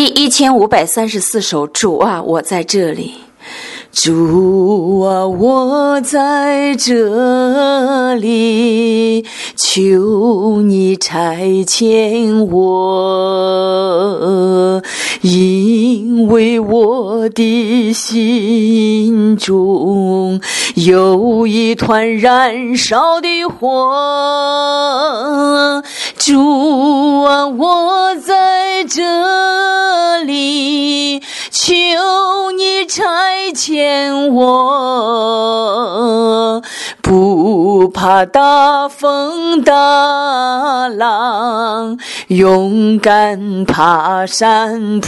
1534首，主啊，我在这里。主啊，我在这里，求你差遣我，因为我的心中有一团燃烧的火。主啊，我在这里，求你差遣我，不怕大风大浪，勇敢爬山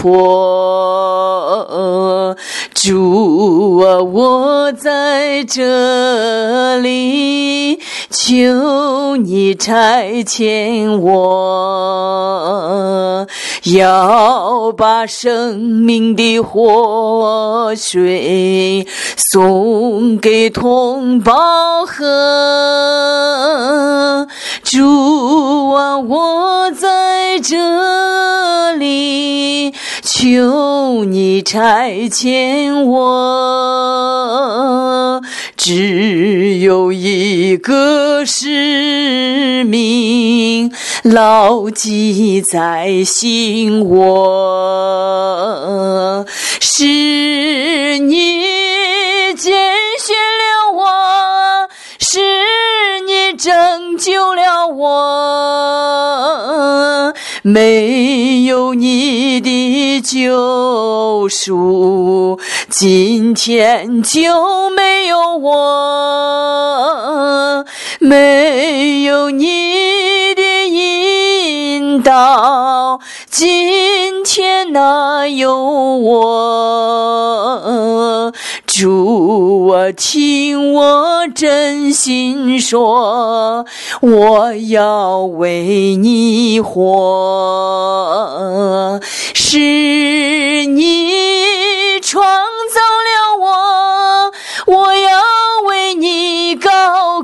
坡。主啊，我在这里，求你差遣我，要把生命的活水送给同胞喝。主啊，我在这里，求你差遣我，只有一个使命牢记在心窝，是你拣选了我，是你拯救了我，没有你的救赎，今天就没有我，没有你的引导，今天哪有我。主啊，听我真心说，我要为你活，是你创造了我，我要为你高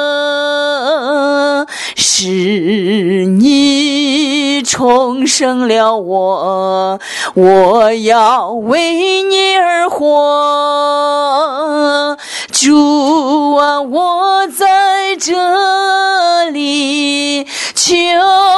歌，是你重生了我，我要为你而活。主啊，我在这里，求